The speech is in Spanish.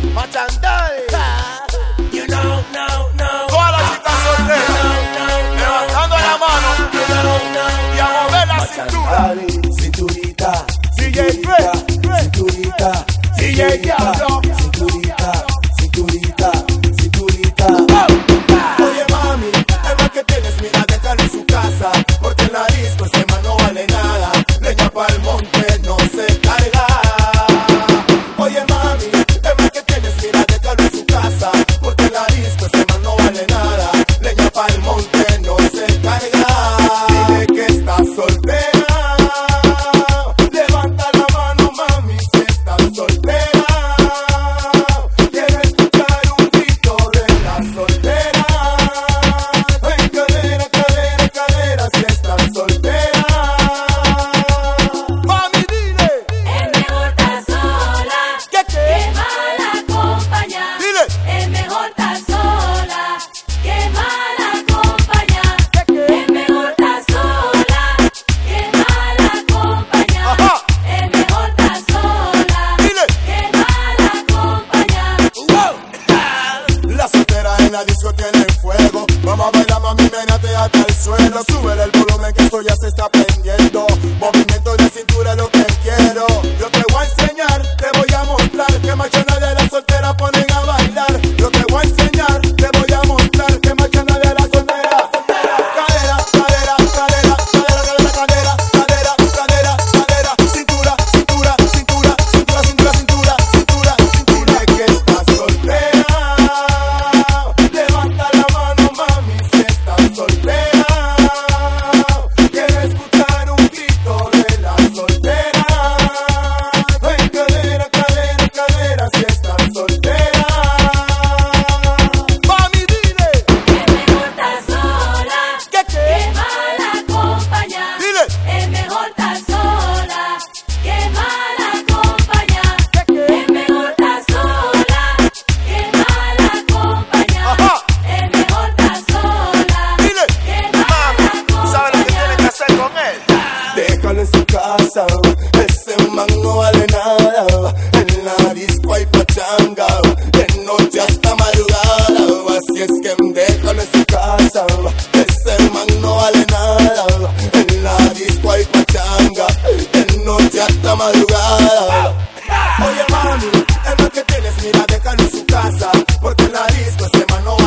Machandale. You know, no. Todas las chicas solteras, levantando la mano y a mover la cintura. Cinturita, DJ Dre, cinturita, DJ Diablo, cinturita, cinturita, cinturita. Oye mami, el mal que tienes, mira, déjalo en su casa, porque en la disco ese man no vale nada. Leña pa'l monte, no se carga. Oye mami, el mal que tienes, mira, déjalo en su casa, porque en la disco ese man no vale nada. Leña pa'l monte, no se carga. Dile que estás soltera, levanta la mano mami si estás soltera. Quiero escuchar un grito de la soltera. Ay, cadera, cadera, cadera si estás soltera. mami, dile. Es mejor estar sola que mal acompañada. Dile. Es mejor estar sola que mal acompañada. Es mejor estar sola que mal acompañada. Ajá. Es mejor estar sola Dile. que mal acompañada. La soltera en la disco tiene fuego. Vamos a bailar, mami, ménate hasta el suelo. Sube el volumen que esto ya se está prendiendo. Movimiento de cintura es lo que quiero. Yo te voy a enseñar, te voy a mostrar que machana de la soltera ponen a bailar. Yo te voy a enseñar, te voy a mostrar que machana de la soltera. Cadera, cadera, cadera, cadera, cadera, cadera, cadera, cadera, cadera. Cintura, cintura, cintura, cintura, cintura, cintura, cintura, cintura. Dile que estás soltera. Levanta la mano, mami, si estás soltera. Quiero escuchar un grito de la soltera. Ay, cadera, cadera, cadera, si estás soltera. Mami, dile. Es mejor estar sola que mal acompañada. Dile. Es mejor estar sola que mal acompañada. Es mejor estar sola que mal acompañada. Ajá. Es mejor estar sola Dile. que mal Mami, ¿sabes lo que tienes que hacer con él? Déjalo en su casa, ese man no vale nada. En la disco hay pachanga, de noche hasta madrugada. Así es que déjalo en su casa, ese man no vale nada. En la disco hay pachanga, de noche hasta madrugada. Oye mami, el man que tienes, mira, déjalo en su casa, porque en la disco ese man no